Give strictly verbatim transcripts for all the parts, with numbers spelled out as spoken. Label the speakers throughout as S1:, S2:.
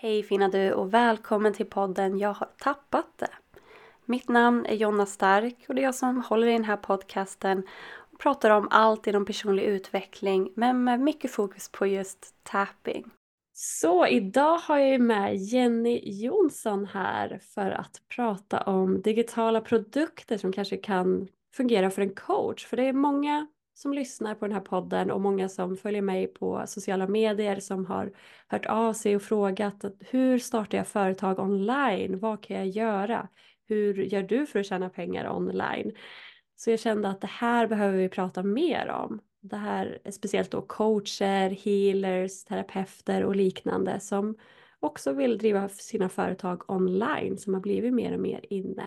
S1: Hej fina du och välkommen till podden Jag har tappat det. Mitt namn är Jonna Stark och det är jag som håller i den här podcasten och pratar om allt inom personlig utveckling men med mycket fokus på just tapping. Så idag har jag ju med Jenny Jonsson här för att prata om digitala produkter som kanske kan fungera för en coach. För det är många som lyssnar på den här podden och många som följer mig på sociala medier som har hört av sig och frågat att hur startar jag företag online? Vad kan jag göra? Hur gör du för att tjäna pengar online? Så jag kände att det här behöver vi prata mer om. Det här är speciellt då coacher, healers, terapeuter och liknande som också vill driva sina företag online som har blivit mer och mer inne.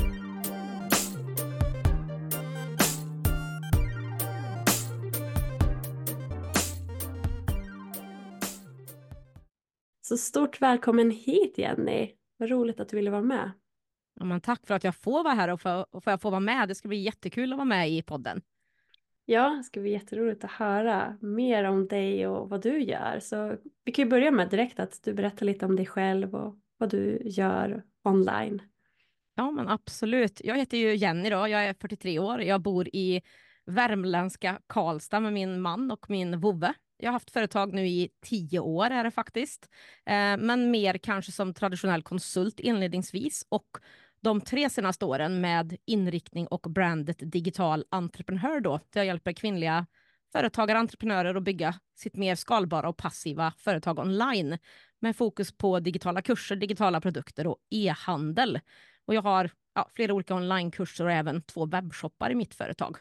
S1: Så stort välkommen hit Jenny. Vad roligt att du ville vara med.
S2: Ja, men tack för att jag får vara här och får, och får jag få vara med. Det ska bli jättekul att vara med i podden.
S1: Ja, det ska bli jätteroligt att höra mer om dig och vad du gör. Så vi kan ju börja med direkt att du berättar lite om dig själv och vad du gör online.
S2: Ja, men absolut. Jag heter ju Jenny då. Jag är fyrtiotre år. Jag bor i värmländska Karlstad med min man och min vovve. Jag har haft företag nu i tio år är det faktiskt. Eh, men mer kanske som traditionell konsult inledningsvis. Och de tre senaste åren med inriktning och brandet digital entreprenör då. Där jag hjälper kvinnliga företagare och entreprenörer att bygga sitt mer skalbara och passiva företag online. Med fokus på digitala kurser, digitala produkter och e-handel. Och jag har ja, flera olika onlinekurser och även två webbshoppar i mitt företag.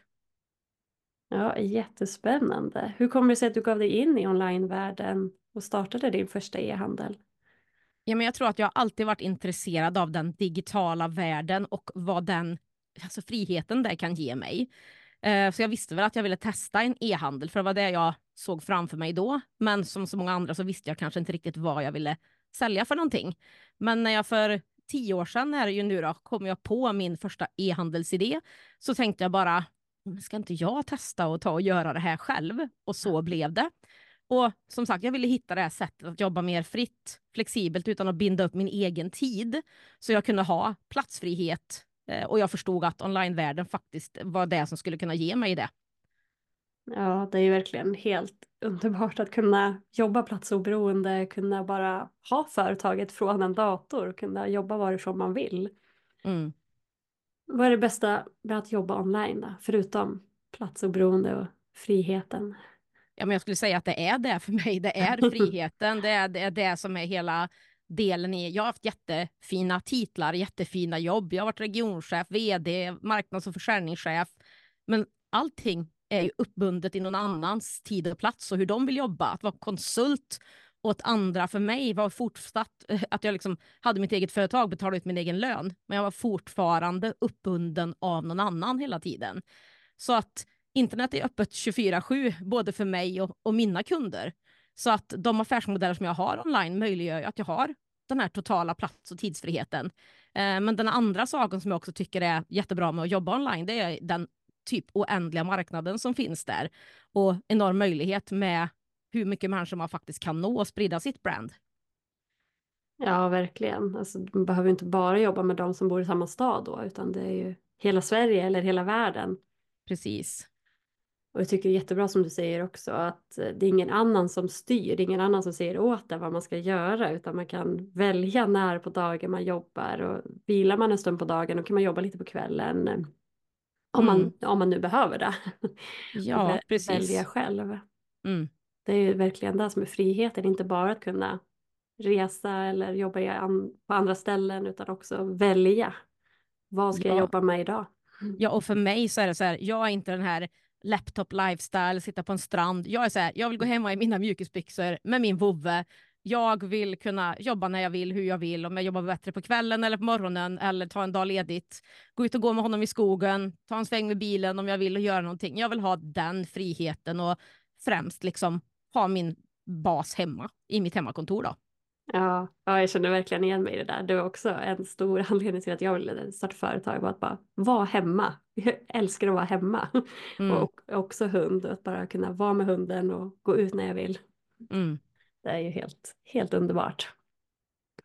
S1: Ja, jättespännande. Hur kommer det sig att du gav dig in i onlinevärlden och startade din första e-handel?
S2: Ja, men jag tror att jag alltid varit intresserad av den digitala världen och vad den, alltså friheten där kan ge mig. Eh, så jag visste väl att jag ville testa en e-handel för det var det jag såg framför mig då. Men som så många andra så visste jag kanske inte riktigt vad jag ville sälja för någonting. Men när jag för tio år sedan är det ju nu då, kom jag på min första e-handelsidé så tänkte jag bara, ska inte jag testa och ta och göra det här själv? Och så blev det. Och som sagt, jag ville hitta det här sättet att jobba mer fritt, flexibelt utan att binda upp min egen tid. Så jag kunde ha platsfrihet eh, och jag förstod att onlinevärlden faktiskt var det som skulle kunna ge mig det.
S1: Ja, det är ju verkligen helt underbart att kunna jobba platsoberoende, kunna bara ha företaget från en dator, kunna jobba varifrån man vill.
S2: Mm.
S1: Vad är det bästa med att jobba online då, förutom platsoberoende och friheten?
S2: Ja, men jag skulle säga att det är det för mig. Det är friheten. Det är det, är det som är hela delen i. Jag har haft jättefina titlar, jättefina jobb. Jag har varit regionchef, vd, marknads- och försäljningschef. Men allting är ju uppbundet i någon annans tid och plats och hur de vill jobba. Att vara konsult åt andra för mig var fortsatt att jag liksom hade mitt eget företag, betalade ut min egen lön. Men jag var fortfarande uppbunden av någon annan hela tiden. Så att internet är öppet tjugofyra sju både för mig och, och mina kunder. Så att de affärsmodeller som jag har online möjliggör att jag har den här totala plats- och tidsfriheten. Eh, men den andra saken som jag också tycker är jättebra med att jobba online, det är den typ oändliga marknaden som finns där. Och enorm möjlighet med hur mycket människor man faktiskt kan nå och sprida sitt brand.
S1: Ja, verkligen. Alltså, man behöver ju inte bara jobba med de som bor i samma stad då, utan det är ju hela Sverige eller hela världen.
S2: Precis.
S1: Och jag tycker det är jättebra som du säger också att eh, det är ingen annan som styr, det är ingen annan som säger åt en vad man ska göra, utan man kan välja när på dagen man jobbar och vilar man en stund på dagen då kan man jobba lite på kvällen eh, om man,
S2: Mm.
S1: om man nu behöver det och
S2: Ja,
S1: vä- välja
S2: precis.
S1: själv.
S2: Mm.
S1: Det är ju verkligen det som är friheten, inte bara att kunna resa eller jobba i an- på andra ställen utan också välja. Vad ska jag
S2: Ja,
S1: jobba med idag?
S2: Ja, och för mig så är det så här, jag är inte den här laptop lifestyle, sitta på en strand. Jag är så här, jag vill gå hemma i mina mjukisbyxor med min vovve. Jag vill kunna jobba när jag vill, hur jag vill. Om jag jobbar bättre på kvällen eller på morgonen eller ta en dag ledigt. Gå ut och gå med honom i skogen, ta en sväng med bilen om jag vill och göra någonting. Jag vill ha den friheten och främst liksom ha min bas hemma i mitt hemmakontor då.
S1: Ja, ja, jag känner verkligen igen mig i det där. Det var också en stor anledning till att jag ville starta företag var att bara vara hemma. Jag älskar att vara hemma.
S2: Mm,
S1: Och också hund, att bara kunna vara med hunden och gå ut när jag vill.
S2: mm.
S1: Det är ju helt, helt underbart.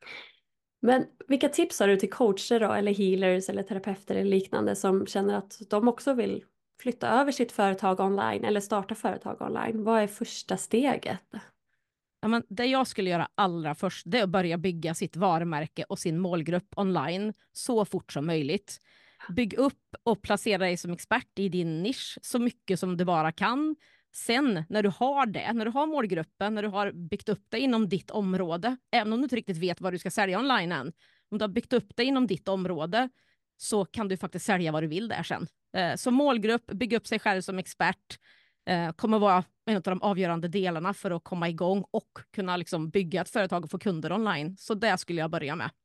S1: Men vilka tips har du till coacher då, eller healers eller terapeuter eller liknande som känner att de också vill flytta över sitt företag online eller starta företag online? Vad är första steget?
S2: Ja, men det jag skulle göra allra först, det är att börja bygga sitt varumärke och sin målgrupp online så fort som möjligt. Bygg upp och placera dig som expert i din nisch så mycket som du bara kan. Sen när du har det, när du har målgruppen, när du har byggt upp det inom ditt område, även om du inte riktigt vet vad du ska sälja online än, om du har byggt upp det inom ditt område så kan du faktiskt sälja vad du vill där sen. Eh, Så målgrupp, bygga upp sig själv som expert, eh, kommer vara en av de avgörande delarna för att komma igång och kunna liksom bygga ett företag och få kunder online. Så det skulle jag börja med.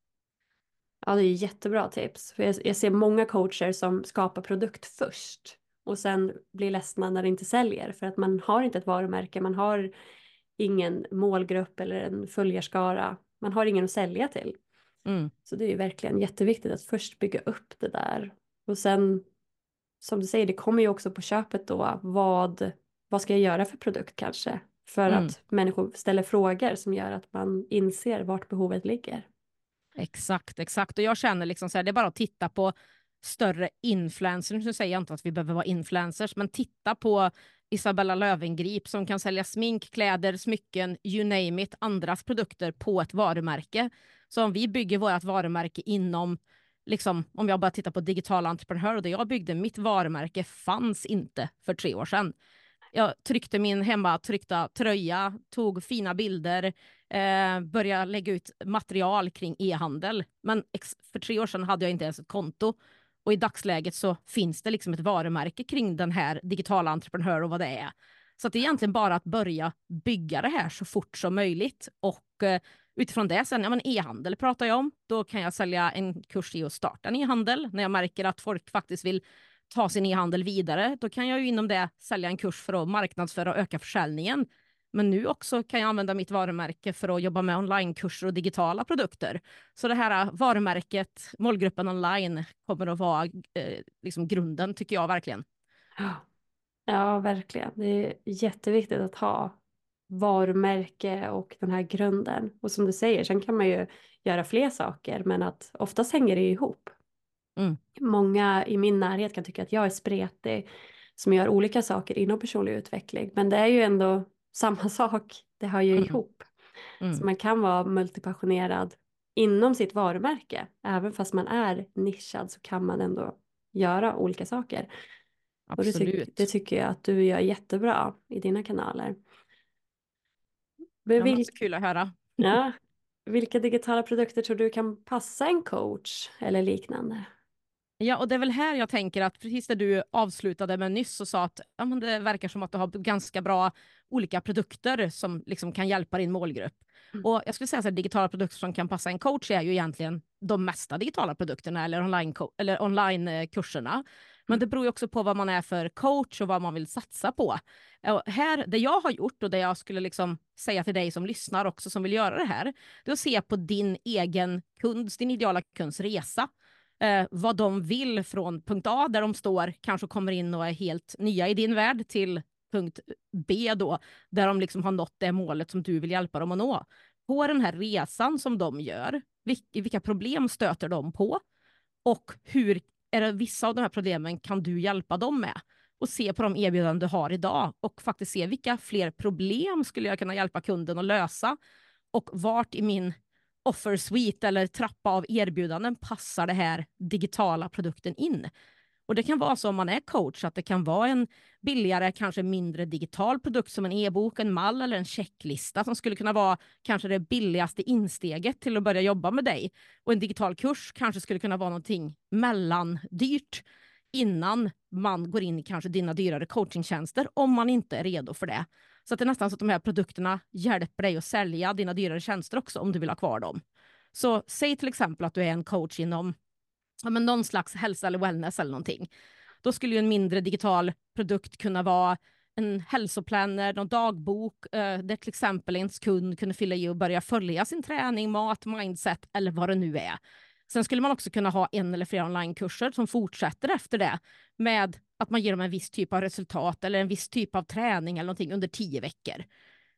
S1: Ja, det är jättebra tips. För jag, jag ser många coacher som skapar produkt först och sen blir ledsna när det inte säljer för att man har inte ett varumärke, man har ingen målgrupp eller en följarskara, man har ingen att sälja till.
S2: Mm.
S1: Så det är ju verkligen jätteviktigt att först bygga upp det där och sen som du säger, det kommer ju också på köpet då, vad, vad ska jag göra för produkt kanske? För
S2: Mm.
S1: att människor ställer frågor som gör att man inser vart behovet ligger.
S2: Exakt, exakt. Och jag känner liksom så här, det är bara att titta på större influencers. Nu säger jag inte att vi behöver vara influencers, men titta på Isabella Löwengrip som kan sälja smink, kläder, smycken, you name it, andras produkter på ett varumärke. Så om vi bygger vårt varumärke inom, liksom, om jag bara tittar på digitala entreprenörer, och det jag byggde, mitt varumärke fanns inte för tre år sedan. Jag tryckte min hemma tryckta tröja, tog fina bilder, eh, började lägga ut material kring e-handel. Men ex- för tre år sedan hade jag inte ens ett konto. Och i dagsläget så finns det liksom ett varumärke kring den här digitala entreprenör och vad det är. Så att det är egentligen bara att börja bygga det här så fort som möjligt. Och eh, utifrån det sen, ja men e-handel pratar jag om. Då kan jag sälja en kurs i att starta en e-handel. När jag märker att folk faktiskt vill ta sin e-handel vidare, då kan jag ju inom det sälja en kurs för att marknadsföra och öka försäljningen. Men nu också kan jag använda mitt varumärke för att jobba med onlinekurser och digitala produkter. Så det här varumärket, målgruppen online, kommer att vara eh, liksom grunden tycker jag verkligen.
S1: Ja, verkligen. Det är jätteviktigt att ha varumärke och den här grunden. Och som du säger, sen kan man ju göra fler saker, men att oftast hänger det ihop.
S2: Mm.
S1: Många i min närhet kan tycka att jag är spretig som gör olika saker inom personlig utveckling. Men det är ju ändå samma sak. Det hör ju
S2: Mm.
S1: ihop. Så
S2: Mm.
S1: man kan vara multipassionerad inom sitt varumärke. Även fast man är nischad så kan man ändå göra olika saker. Och det, tyck, det
S2: Absolut.
S1: tycker jag att du gör jättebra i dina kanaler. Men
S2: Ja, men
S1: vil,
S2: så kul att höra.
S1: ja, vilka digitala produkter tror du kan passa en coach eller liknande?
S2: Ja, och det är väl här jag tänker att precis det du avslutade med nyss och sa att ja, men det verkar som att du har ganska bra olika produkter som liksom kan hjälpa din målgrupp.
S1: Mm.
S2: Och jag skulle säga att digitala produkter som kan passa en coach är ju egentligen de mesta digitala produkterna eller online eller online-kurserna. Men det beror ju också på vad man är för coach och vad man vill satsa på. Och här, det jag har gjort och det jag skulle liksom säga till dig som lyssnar också som vill göra det här, det är att se på din egen kunds, din ideala kunds resa. Eh, vad de vill från punkt A där de står, kanske kommer in och är helt nya i din värld, till punkt B då, där de liksom har nått det målet som du vill hjälpa dem att nå. På den här resan som de gör, vilka, vilka problem stöter de på? Och hur är det vissa av de här problemen kan du hjälpa dem med? Och se på de erbjudanden du har idag och faktiskt se vilka fler problem skulle jag kunna hjälpa kunden att lösa och vart i min offer suite eller trappa av erbjudanden passar det här digitala produkten in. Och det kan vara så om man är coach att det kan vara en billigare, kanske mindre digital produkt som en e-bok, en mall eller en checklista som skulle kunna vara kanske det billigaste insteget till att börja jobba med dig. Och en digital kurs kanske skulle kunna vara någonting mellandyrt innan man går in i kanske dina dyrare coachingtjänster om man inte är redo för det. Så att det är nästan så att de här produkterna hjälper dig att sälja dina dyrare tjänster också om du vill ha kvar dem. Så säg till exempel att du är en coach inom ja, men någon slags hälsa eller wellness eller någonting. Då skulle ju en mindre digital produkt kunna vara en hälsoplanner, någon dagbok eh, där till exempel ens kund kunde fylla i och börja följa sin träning, mat, mindset eller vad det nu är. Sen skulle man också kunna ha en eller flera onlinekurser som fortsätter efter det med att man ger dem en viss typ av resultat eller en viss typ av träning eller någonting under tio veckor.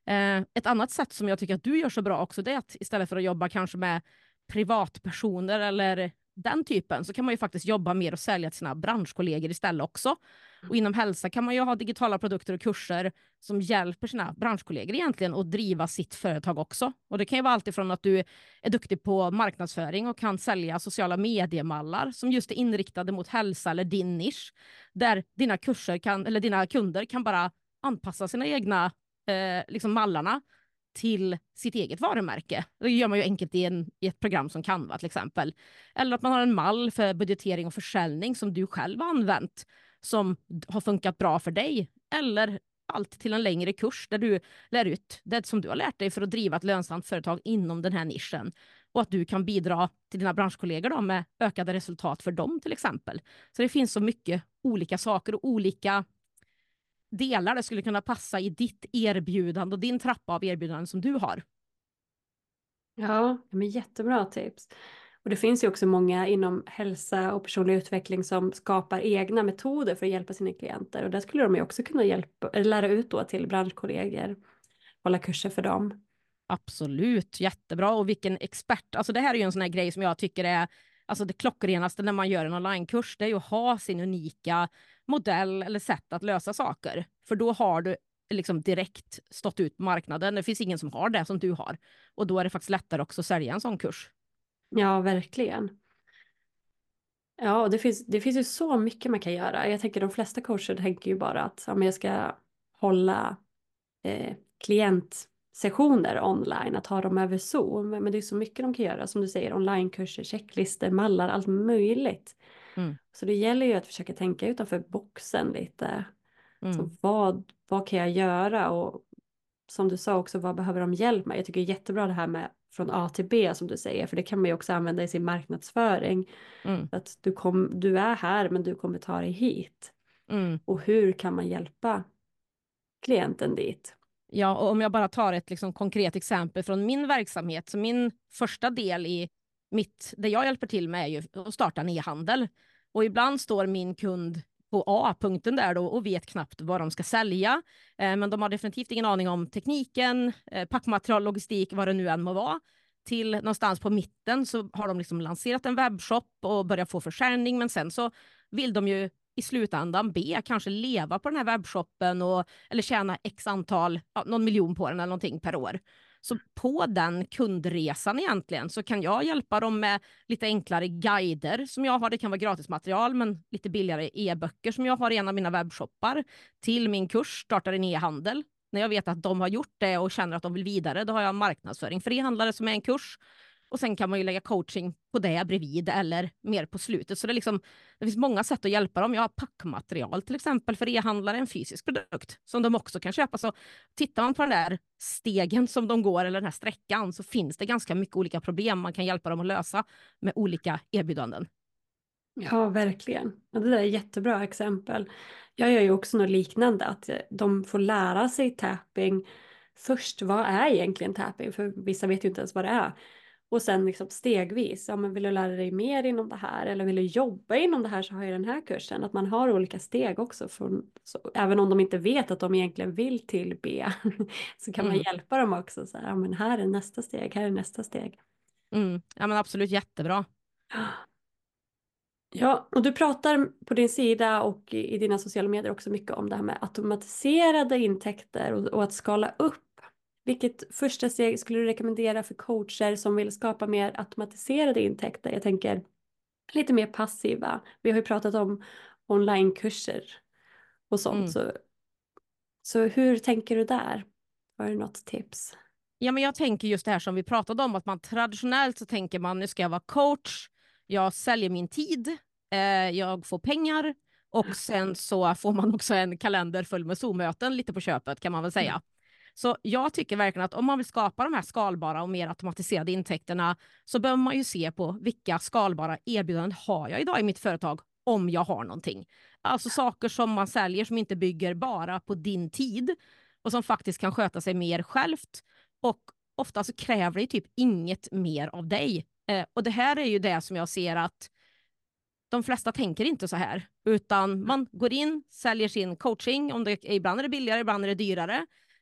S2: Eh, ett annat sätt som jag tycker att du gör så bra också, det är att istället för att jobba kanske med privatpersoner eller den typen, så kan man ju faktiskt jobba mer och sälja till sina branschkollegor istället också. Och inom hälsa kan man ju ha digitala produkter och kurser som hjälper sina branschkollegor egentligen att driva sitt företag också. Och det kan ju vara allt ifrån att du är duktig på marknadsföring och kan sälja sociala mediemallar som just är inriktade mot hälsa eller din nisch, där dina kurser kan, eller dina kunder kan bara anpassa sina egna eh, liksom mallarna till sitt eget varumärke. Det gör man ju enkelt i, en, i ett program som Canva till exempel. Eller att man har en mall för budgetering och försäljning som du själv har använt, som har funkat bra för dig. Eller allt till en längre kurs där du lär ut det som du har lärt dig för att driva ett lönsamt företag inom den här nischen. Och att du kan bidra till dina branschkollegor då med ökade resultat för dem till exempel. Så det finns så mycket olika saker och olika delar det skulle kunna passa i ditt erbjudande och din trappa av erbjudanden som du har.
S1: Ja, men jättebra tips. Och det finns ju också många inom hälsa och personlig utveckling som skapar egna metoder för att hjälpa sina klienter. Och där skulle de ju också kunna hjälpa, eller lära ut då till branschkollegor, hålla kurser för dem.
S2: Absolut, jättebra. Och vilken expert. Alltså det här är ju en sån här grej som jag tycker är alltså det klockrenaste när man gör en onlinekurs. Det är ju att ha sin unika modell eller sätt att lösa saker. För då har du liksom direkt stått ut på marknaden. Det finns ingen som har det som du har. Och då är det faktiskt lättare också att sälja en sån kurs.
S1: Ja, verkligen. Ja, och det finns, det finns ju så mycket man kan göra. Jag tänker de flesta coacher tänker ju bara att ja, men jag ska hålla eh, klientsessioner online, att ha dem över Zoom. Men det är så mycket de kan göra, som du säger, onlinekurser, checklistor, mallar, allt möjligt.
S2: Mm.
S1: Så det gäller ju att försöka tänka utanför boxen lite.
S2: Mm.
S1: Så vad, vad kan jag göra? Och som du sa också, vad behöver de hjälp med? Jag tycker det är jättebra det här med från A till B som du säger, för det kan man ju också använda i sin marknadsföring.
S2: Mm.
S1: Att du, kom, du är här men du kommer ta dig hit.
S2: Mm.
S1: Och hur kan man hjälpa klienten dit?
S2: Ja, och om jag bara tar ett liksom konkret exempel från min verksamhet. Så min första del i mitt, det jag hjälper till med är ju att starta en e-handel. Och ibland står min kund på A-punkten där då och vet knappt vad de ska sälja. Eh, men de har definitivt ingen aning om tekniken, eh, packmaterial, logistik, vad det nu än må vara. Till någonstans på mitten så har de liksom lanserat en webbshop och börjat få försäljning. Men sen så vill de ju i slutändan be kanske leva på den här webbshoppen och, eller tjäna x antal, ja, någon miljon på den eller någonting per år. Så på den kundresan egentligen så kan jag hjälpa dem med lite enklare guider som jag har. Det kan vara gratismaterial men lite billigare e-böcker som jag har i en av mina webbshoppar till min kurs Startar en e-handel. När jag vet att de har gjort det och känner att de vill vidare, då har jag marknadsföring för e-handlare som är en kurs. Och sen kan man ju lägga coaching på det bredvid eller mer på slutet. Så det, är liksom, det finns många sätt att hjälpa dem. Jag har packmaterial till exempel för e-handlare, en fysisk produkt som de också kan köpa. Så tittar man på den där stegen som de går eller den här sträckan så finns det ganska mycket olika problem man kan hjälpa dem att lösa med olika erbjudanden.
S1: Ja, verkligen. Ja, det där är jättebra exempel. Jag gör ju också något liknande, att de får lära sig tapping först. Vad är egentligen tapping? För vissa vet ju inte ens vad det är. Och sen liksom stegvis, ja, men vill du lära dig mer inom det här eller vill du jobba inom det här så har jag den här kursen. Att man har olika steg också. Från, så, även om de inte vet att de egentligen vill till B så kan
S2: Mm.
S1: man hjälpa dem också. Så här, ja, men här är nästa steg, här är nästa steg.
S2: Mm. Ja men absolut, jättebra.
S1: Ja, och du pratar på din sida och i dina sociala medier också mycket om det här med automatiserade intäkter och, och att skala upp. Vilket första steg skulle du rekommendera för coacher som vill skapa mer automatiserade intäkter? Jag tänker lite mer passiva. Vi har ju pratat om onlinekurser och sånt.
S2: Mm.
S1: Så, så hur tänker du där? Har du något tips?
S2: Ja, men jag tänker just det här som vi pratade om, att man traditionellt så tänker man nu ska jag vara coach, jag säljer min tid, eh, jag får pengar och sen så får man också en kalender full med Zoom-möten lite på köpet kan man väl säga. Mm. Så jag tycker verkligen att om man vill skapa de här skalbara och mer automatiserade intäkterna så behöver man ju se på vilka skalbara erbjudanden har jag idag i mitt företag om jag har någonting. Alltså saker som man säljer som inte bygger bara på din tid och som faktiskt kan sköta sig mer självt. Och ofta så kräver det typ inget mer av dig. Eh, och det här är ju det som jag ser att de flesta tänker inte så här. Utan man går in, säljer sin coaching. Om det, ibland är det billigare, ibland är det dyrare.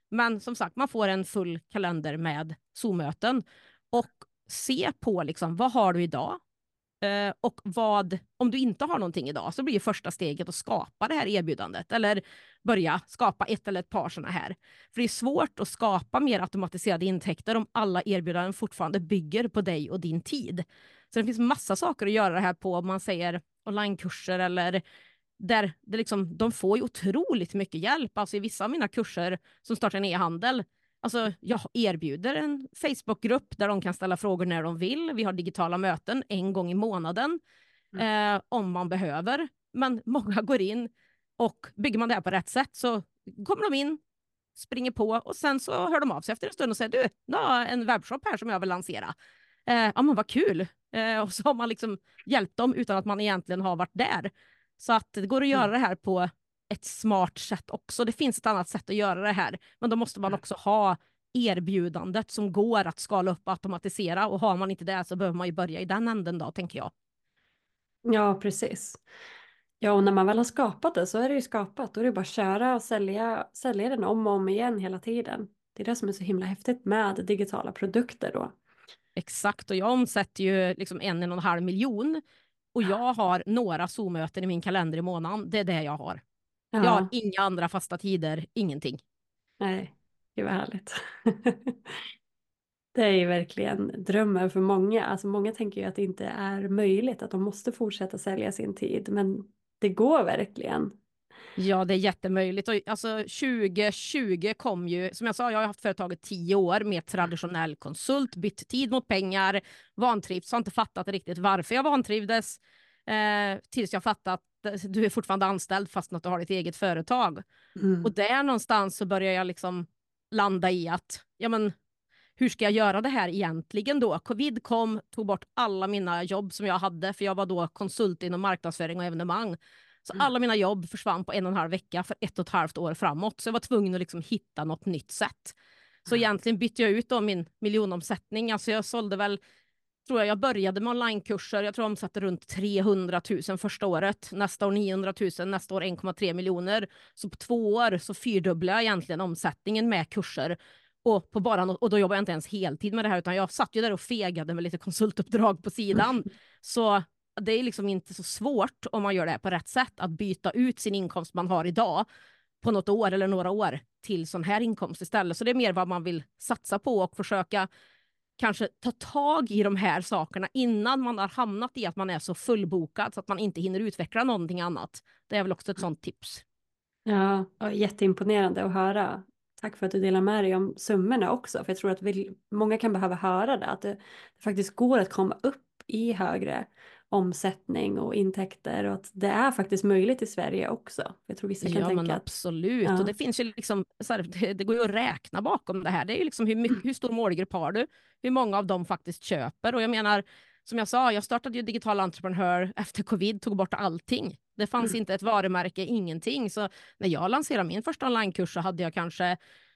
S2: Men som sagt, man får en full kalender med Zoom-möten och se på liksom, vad har du idag? Eh, och vad, om du inte har någonting idag så blir första steget att skapa det här erbjudandet eller börja skapa ett eller ett par sådana här. För det är svårt att skapa mer automatiserade intäkter om alla erbjudanden fortfarande bygger på dig och din tid. Så det finns massa saker att göra det här på, om man säger onlinekurser eller där det liksom, de får ju otroligt mycket hjälp. Alltså i vissa av mina kurser som startar en e-handel, alltså jag erbjuder en Facebookgrupp där de kan ställa frågor när de vill. Vi har digitala möten en gång i månaden eh, om man behöver. Men många går in och bygger man det här på rätt sätt så kommer de in, springer på och sen så hör de av sig efter en stund och säger du, nu har jag en webbshop här som jag vill lansera. Eh, ja men vad kul. Eh, och så har man liksom hjälpt dem utan att man egentligen har varit där. Så att det går att göra det här på ett smart sätt också. Det finns ett annat sätt att göra det här. Men då måste man också ha erbjudandet som går att skala upp och automatisera. Och har man inte det så behöver man ju börja i den änden då, tänker jag.
S1: Ja, precis. Ja, och när man väl har skapat det så är det ju skapat. Då är det bara att köra och sälja, sälja den om och om igen hela tiden. Det är det som är så himla häftigt med digitala produkter då.
S2: Exakt, och jag omsätter ju liksom en, en och en halv miljon. Och jag har några Zoom-möten i min kalender i månaden. Det är det jag har.
S1: Ja,
S2: Jag har inga andra fasta tider, ingenting.
S1: nej, det var härligt. Det är ju verkligen drömmen för många. Alltså många tänker ju att det inte är möjligt, att de måste fortsätta sälja sin tid. Men det går verkligen.
S2: Ja, det är jättemöjligt. Och alltså tjugo tjugo kom ju, som jag sa, jag har haft företaget tio år med traditionell konsult, bytt tid mot pengar, vantrivts, har inte fattat riktigt varför jag vantrivdes, eh, tills jag fattat att du är fortfarande anställd fast att du har ditt eget företag.
S1: Mm.
S2: Och där någonstans så börjar jag liksom landa i att, ja men, hur ska jag göra det här egentligen då? Covid kom, tog bort alla mina jobb som jag hade, för jag var då konsult inom marknadsföring och evenemang. Så alla mina jobb försvann på en och en halv vecka för ett och ett halvt år framåt. Så jag var tvungen att liksom hitta något nytt sätt. Så egentligen bytte jag ut då min miljonomsättning. Alltså jag sålde väl, tror jag, jag började med onlinekurser. Jag tror jag omsatte runt trehundratusen första året. Nästa år niohundratusen, nästa år en komma tre miljoner. Så på två år så fyrdubblade jag egentligen omsättningen med kurser. Och, på bara no- och då jobbade jag inte ens heltid med det här, utan jag satt ju där och fegade med lite konsultuppdrag på sidan. Så det är liksom inte så svårt om man gör det här på rätt sätt att byta ut sin inkomst man har idag på något år eller några år till sån här inkomst istället. Så det är mer vad man vill satsa på och försöka kanske ta tag i de här sakerna innan man har hamnat i att man är så fullbokad så att man inte hinner utveckla någonting annat. Det är väl också ett sånt tips.
S1: Ja, och jätteimponerande att höra. Tack för att du delar med dig om summorna också. För jag tror att vi, många kan behöva höra det. Att det, det faktiskt går att komma upp i högre omsättning och intäkter. Och att det är faktiskt möjligt i Sverige också. Jag tror vissa kan
S2: Ja,
S1: tänka
S2: men
S1: att...
S2: absolut.
S1: Ja.
S2: Och det finns ju liksom, så här, det, det går ju att räkna bakom det här. Det är ju liksom hur, mycket, hur stor målgrupp har du? Hur många av dem faktiskt köper? Och jag menar, som jag sa, jag startade ju Digital Entreprenör efter covid, tog bort allting. Det fanns
S1: Mm.
S2: inte ett varumärke, ingenting. Så när jag lanserade min första onlinekurs så hade jag kanske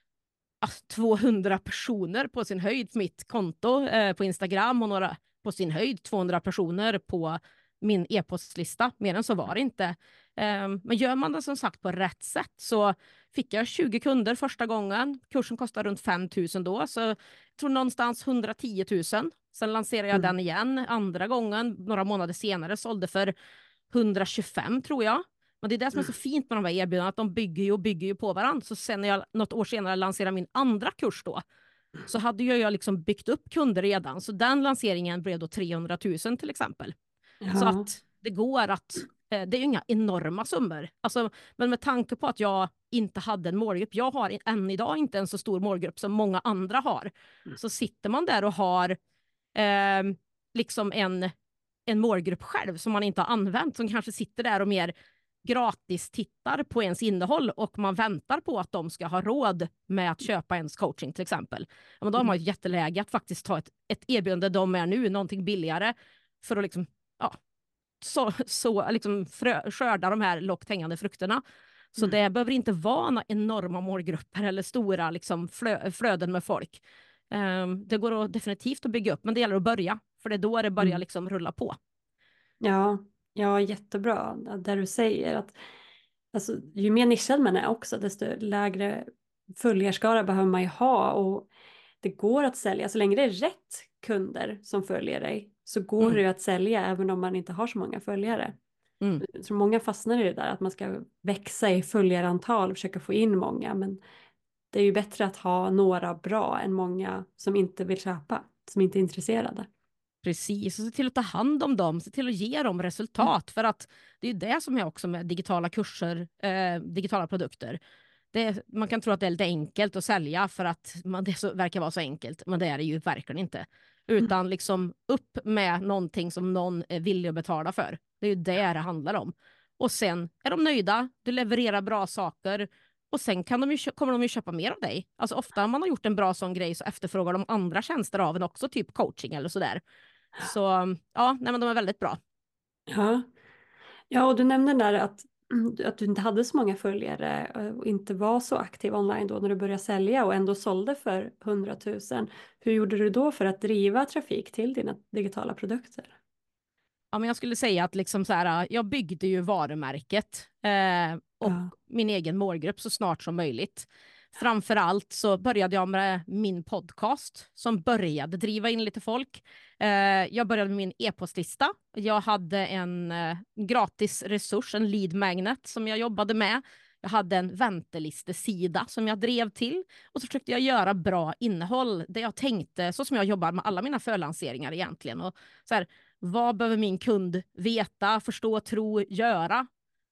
S2: ah, tvåhundra personer på sin höjd på mitt konto eh, på Instagram och några på sin höjd tvåhundra personer på min e-postlista. Mer än så var det inte. Um, men gör man det som sagt på rätt sätt så fick jag tjugo kunder första gången. Kursen kostade runt fem tusen då, så jag tror någonstans hundratio tusen. Sen lanserade jag
S1: Mm.
S2: den igen andra gången, några månader senare, sålde för hundratjugofem tror jag. Men det är det som är så fint med de här erbjudandena, att de bygger ju och bygger ju på varandra. Så sen när jag något år senare lanserade min andra kurs då, så hade jag liksom byggt upp kunder redan. Så den lanseringen blev då trehundratusen till exempel.
S1: Ja.
S2: Så att det går att, eh, det är ju inga enorma summor. Alltså, men med tanke på att jag inte hade en målgrupp, jag har än idag inte en så stor målgrupp som många andra har. Så sitter man där och har eh, liksom en, en målgrupp själv som man inte har använt, som kanske sitter där och mer gratis tittar på ens innehåll och man väntar på att de ska ha råd med att köpa ens coaching till exempel. Ja, men då har man ett jätteläge att faktiskt ta ett, ett erbjudande de är nu, någonting billigare, för att liksom, ja, så, så, liksom frö, skörda de här lågt hängande frukterna. Så det behöver inte vara några enorma målgrupper eller stora liksom, flö, flöden med folk. Um, det går att, definitivt att bygga upp, men det gäller att börja, för det är då det börjar liksom rulla på.
S1: Ja, ja, jättebra. Där du säger att alltså, ju mer nischad man är också, desto lägre följarskara behöver man ju ha och det går att sälja. Så länge det är rätt kunder som följer dig så går
S2: Mm.
S1: det ju att sälja även om man inte har så många följare.
S2: Mm.
S1: Så många fastnar i det där att man ska växa i följarantal och försöka få in många. Men det är ju bättre att ha några bra än många som inte vill köpa, som inte är intresserade.
S2: Precis, och se till att ta hand om dem, se till att ge dem resultat. För att det är det som är också med digitala kurser, eh, digitala produkter. Det är, man kan tro att det är lite enkelt att sälja för att man, det så, verkar vara så enkelt, men det är det ju verkligen inte. Utan liksom upp med någonting som någon är villig att betala för. Det är ju det det handlar om. Och sen är de nöjda, du levererar bra saker och sen kan de ju, kommer de ju köpa mer av dig. Alltså ofta om man har gjort en bra sån grej så efterfrågar de andra tjänster av en också, typ coaching eller sådär. Så ja, nej, men de är väldigt bra.
S1: Ja, ja och du nämnde där att, att du inte hade så många följare och inte var så aktiv online då när du började sälja och ändå sålde för hundratusen. Hur gjorde du då för att driva trafik till dina digitala produkter?
S2: Ja, men jag skulle säga att liksom så här, jag byggde ju varumärket eh, och
S1: Ja.
S2: min egen målgrupp så snart som möjligt. Framförallt så började jag med min podcast som började driva in lite folk. Eh, jag började med min e-postlista. Jag hade en eh, gratis resurs, en lead magnet som jag jobbade med. Jag hade en väntelistesida som jag drev till och så försökte jag göra bra innehåll där jag tänkte, så som jag jobbar med alla mina förlanseringar egentligen. Och så här, vad behöver min kund veta, förstå, tro, göra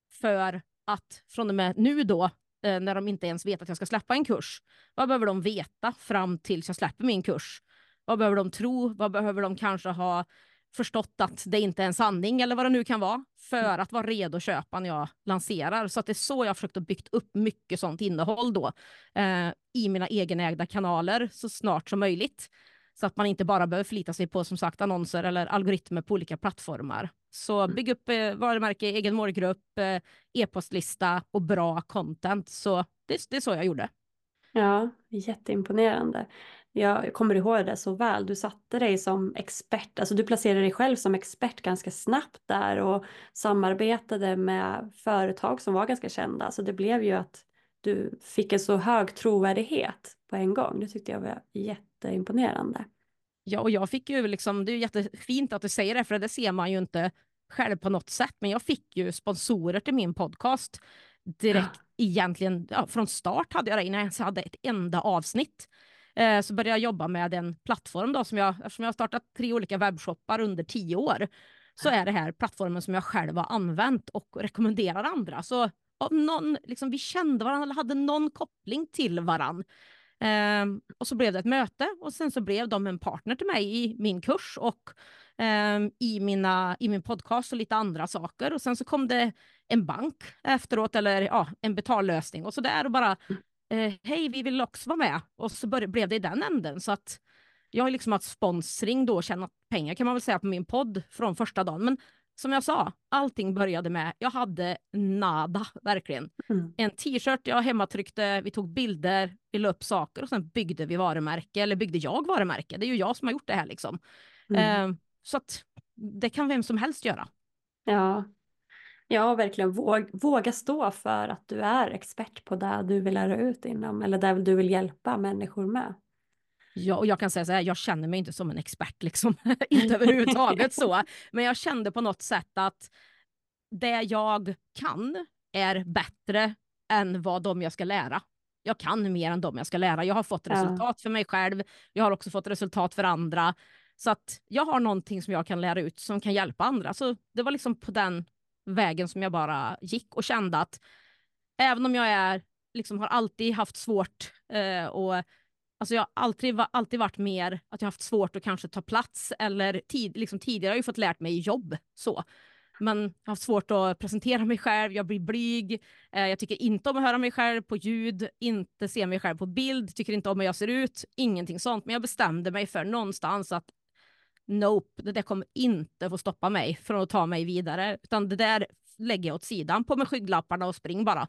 S2: för att från och med nu då, eh, när de inte ens vet att jag ska släppa en kurs, vad behöver de veta fram tills jag släpper min kurs? Vad behöver de tro? Vad behöver de kanske ha förstått att det inte är en sanning eller vad det nu kan vara för att vara redo att köpa när jag lanserar. Så att det är så jag har försökt att byggt upp mycket sånt innehåll då eh, i mina egenägda kanaler så snart som möjligt. Så att man inte bara behöver förlita sig på som sagt annonser eller algoritmer på olika plattformar. Så bygg upp eh, varumärke, egen målgrupp, eh, e-postlista och bra content. Så det, det är så jag gjorde.
S1: Ja, jätteimponerande. Jag kommer ihåg det så väl. Du satte dig som expert, alltså du placerade dig själv som expert ganska snabbt där och samarbetade med företag som var ganska kända. Så det blev ju att du fick en så hög trovärdighet på en gång. Det tyckte jag var jätteimponerande.
S2: Ja, och jag fick ju liksom, det är ju jättefint att du säger det, för det ser man ju inte själv på något sätt, men jag fick ju sponsorer till min podcast direkt egentligen, ja, från start hade jag det innan jag ens hade ett enda avsnitt. Eh, så började jag jobba med en plattform då, som jag, eftersom jag har startat tre olika webbshoppar under tio år, så är det här plattformen som jag själv har använt och rekommenderar andra. Så av någon, liksom, vi kände varandra eller hade någon koppling till varandra. Um, och så blev det ett möte och sen så blev de en partner till mig i min kurs och um, i, mina, i min podcast och lite andra saker. Och sen så kom det en bank efteråt, eller ja, en betallösning och så där och bara uh, hej, vi vill också vara med. Och så började, blev det i den änden. Så att jag har liksom haft sponsring då, tjänat pengar kan man väl säga på min podd från första dagen. Men som jag sa, allting började med, jag hade nada, verkligen.
S1: Mm.
S2: En t-shirt jag hemmatryckte, vi tog bilder, vi la upp saker och sen byggde vi varumärke, eller byggde jag varumärke. Det är ju jag som har gjort det här liksom.
S1: Mm.
S2: Eh, så att det kan vem som helst göra.
S1: Ja. Ja, verkligen våg, våga stå för att du är expert på det du vill lära ut inom, eller det du vill hjälpa människor med.
S2: Ja, och jag kan säga så här, jag känner mig inte som en expert liksom, inte överhuvudtaget så, men jag kände på något sätt att det jag kan är bättre än vad de jag ska lära. Jag kan mer än de jag ska lära. Jag har fått resultat
S1: Ja.
S2: för mig själv, jag har också fått resultat för andra, så att jag har någonting som jag kan lära ut som kan hjälpa andra. Så det var liksom på den vägen som jag bara gick och kände att även om jag är, liksom, har alltid haft svårt eh, och alltså jag har alltid, alltid varit mer att jag har haft svårt att kanske ta plats eller tid, liksom tidigare har jag fått lärt mig jobb så. Men jag har haft svårt att presentera mig själv, jag blir blyg, eh, jag tycker inte om att höra mig själv på ljud, inte se mig själv på bild, tycker inte om hur jag ser ut, ingenting sånt. Men jag bestämde mig för någonstans att nope, det där kommer inte få stoppa mig från att ta mig vidare, utan det där lägger jag åt sidan, på med skygglapparna och spring bara.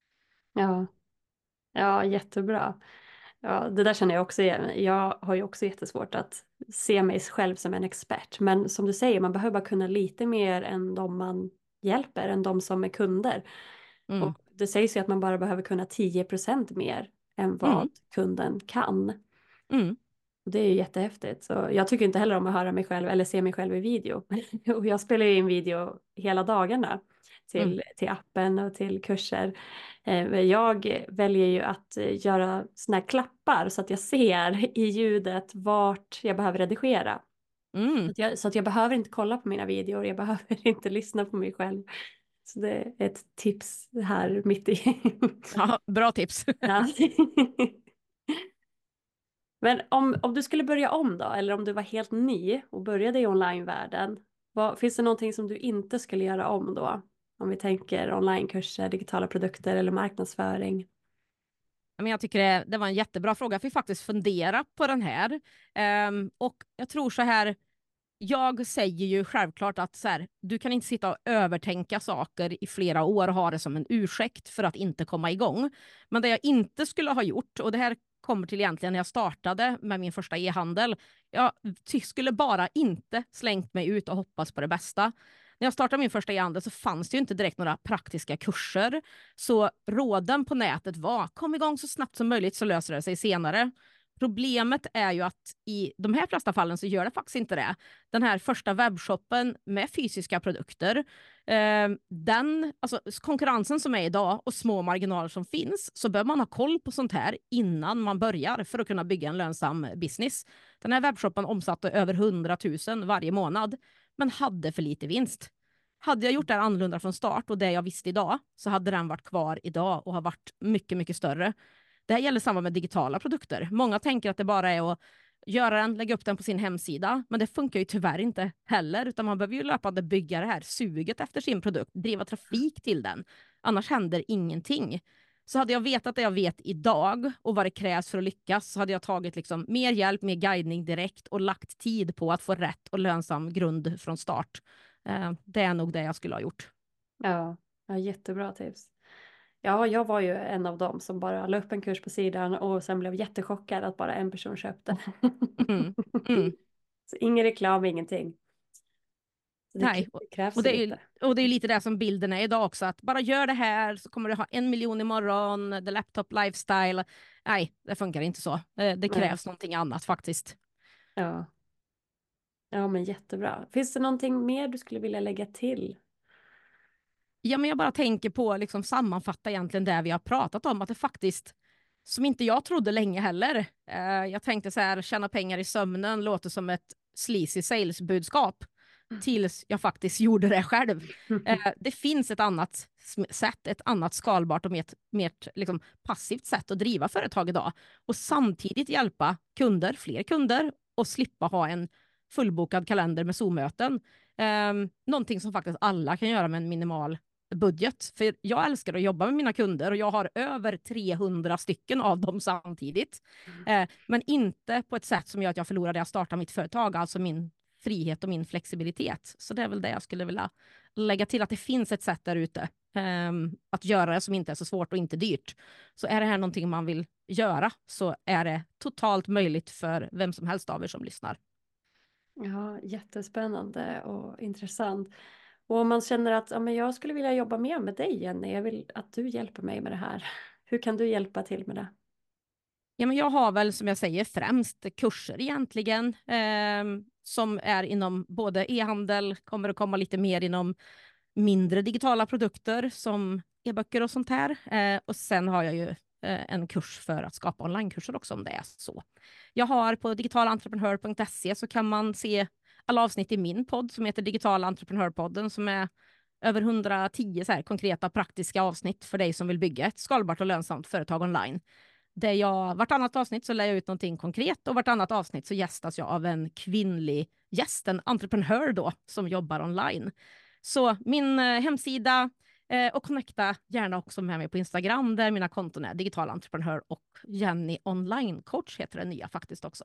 S1: Ja. Ja, jättebra. Ja, det där känner jag också igen. Jag har ju också jättesvårt att se mig själv som en expert. Men som du säger, man behöver bara kunna lite mer än de man hjälper, än de som är kunder.
S2: Mm.
S1: Och det sägs ju att man bara behöver kunna tio procent mer än vad
S2: Mm.
S1: kunden kan.
S2: Mm.
S1: Och det är ju jättehäftigt. Så jag tycker inte heller om att höra mig själv eller se mig själv i video. Och jag spelar ju in video hela dagarna
S2: Mm.
S1: till, till appen och till kurser. Eh, men jag väljer ju att eh, göra såna här klappar så att jag ser i ljudet vart jag behöver redigera. Så
S2: Mm.
S1: att jag, så att jag behöver inte kolla på mina videor, jag behöver inte lyssna på mig själv. Så det är ett tips här mitt i.
S2: Ja, bra tips.
S1: Ja. Men om, om du skulle börja om då, eller om du var helt ny och började i onlinevärlden, vad, finns det någonting som du inte skulle göra om då? Om vi tänker onlinekurser, digitala produkter eller marknadsföring.
S2: Men jag tycker det, det var en jättebra fråga. Jag fick faktiskt fundera på den här. Ehm, och jag tror så här, jag säger ju självklart att så här, du kan inte sitta och övertänka saker i flera år och ha det som en ursäkt för att inte komma igång. Men det jag inte skulle ha gjort, och det här kommer till egentligen när jag startade med min första e-handel, jag ty- skulle bara inte slängt mig ut och hoppats på det bästa. När jag startade min första e-handel så fanns det ju inte direkt några praktiska kurser. Så råden på nätet var, kom igång så snabbt som möjligt så löser det sig senare. Problemet är ju att i de här flesta fallen så gör det faktiskt inte det. Den här första webbshoppen med fysiska produkter, eh, den, alltså konkurrensen som är idag och små marginaler som finns, så bör man ha koll på sånt här innan man börjar för att kunna bygga en lönsam business. Den här webbshoppen omsatte över hundra tusen varje månad, men hade för lite vinst. Hade jag gjort det här annorlunda från start och det jag visste idag, så hade den varit kvar idag och har varit mycket, mycket större. Det här gäller samma med digitala produkter. Många tänker att det bara är att göra den, lägga upp den på sin hemsida, men det funkar ju tyvärr inte heller, utan man behöver ju löpande bygga det här suget efter sin produkt, driva trafik till den. Annars händer ingenting. Så hade jag vetat det jag vet idag och vad det krävs för att lyckas, så hade jag tagit liksom mer hjälp, mer guidning direkt och lagt tid på att få rätt och lönsam grund från start. Eh, det är nog det jag skulle ha gjort.
S1: Ja, ja, jättebra tips. Ja, jag var ju en av dem som bara la upp en kurs på sidan och sen blev jättechockad att bara en person köpte.
S2: Mm. Mm.
S1: Så ingen reklam, ingenting. Så det,
S2: Nej, och
S1: det krävs
S2: och
S1: ju
S2: det är ju
S1: lite.
S2: och det är lite det som bilden är idag också, att bara gör det här så kommer du ha en miljon imorgon, the laptop lifestyle. Nej, det funkar inte så. Eh, Det
S1: Nej.
S2: krävs någonting annat faktiskt.
S1: Ja. Ja, men jättebra. Finns det någonting mer du skulle vilja lägga till?
S2: Ja, men jag bara tänker på liksom sammanfatta egentligen det vi har pratat om, att det faktiskt, som inte jag trodde länge heller. Eh, jag tänkte så här, tjäna pengar i sömnen låter som ett sleazy sales-budskap tills jag faktiskt gjorde det själv. Eh, det finns ett annat sm- sätt, ett annat skalbart och mer, mer liksom passivt sätt att driva företag idag och samtidigt hjälpa kunder, fler kunder och slippa ha en fullbokad kalender med Zoom-möten. Eh, någonting som faktiskt alla kan göra med en minimal budget. För jag älskar att jobba med mina kunder och jag har över trehundra stycken av dem samtidigt. Eh, men inte på ett sätt som gör att jag förlorar det jag startar mitt företag, alltså min frihet och min flexibilitet. Så det är väl det jag skulle vilja lägga till, att det finns ett sätt där ute eh, att göra det som inte är så svårt och inte dyrt. Så är det här någonting man vill göra, så är det totalt möjligt för vem som helst av er som lyssnar.
S1: Ja, jättespännande och intressant. Och om man känner att ja, men jag skulle vilja jobba mer med dig, Jenny, jag vill att du hjälper mig med det här. Hur kan du hjälpa till med det?
S2: Ja, men jag har väl som jag säger främst kurser egentligen eh, som är inom både e-handel, kommer att komma lite mer inom mindre digitala produkter som e-böcker och sånt här. Eh, och sen har jag ju eh, en kurs för att skapa onlinekurser också om det är så. Jag har på digitalentreprenör punkt se så kan man se alla avsnitt i min podd som heter Digitala entreprenörpodden, som är över hundratio så här konkreta praktiska avsnitt för dig som vill bygga ett skalbart och lönsamt företag online. Där jag, vartannat avsnitt så lär jag ut någonting konkret och vartannat avsnitt så gästas jag av en kvinnlig gäst, en entreprenör då, som jobbar online. Så min eh, hemsida eh, och connecta gärna också med mig på Instagram där mina konton är digital entreprenör och Jenny online coach heter det nya faktiskt också.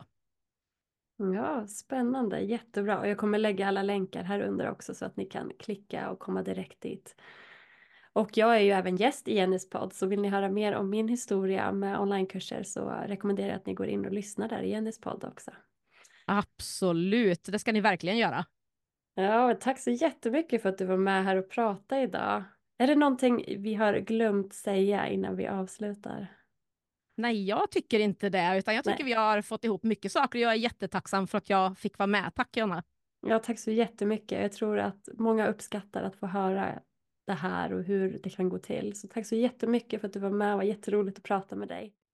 S1: Ja, spännande, jättebra. Och jag kommer lägga alla länkar här under också så att ni kan klicka och komma direkt dit. Och jag är ju även gäst i Jennys podd, så vill ni höra mer om min historia med onlinekurser så rekommenderar jag att ni går in och lyssnar där i Jennys podd också.
S2: Absolut, det ska ni verkligen göra.
S1: Ja, och tack så jättemycket för att du var med här och pratade idag. Är det någonting vi har glömt säga innan vi avslutar?
S2: Nej, jag tycker inte det, utan jag tycker
S1: Nej.
S2: vi har fått ihop mycket saker och jag är jättetacksam för att jag fick vara med. Tack Jonna.
S1: Ja, tack så jättemycket. Jag tror att många uppskattar att få höra det här och hur det kan gå till. Så tack så jättemycket för att du var med. Det var jätteroligt att prata med dig.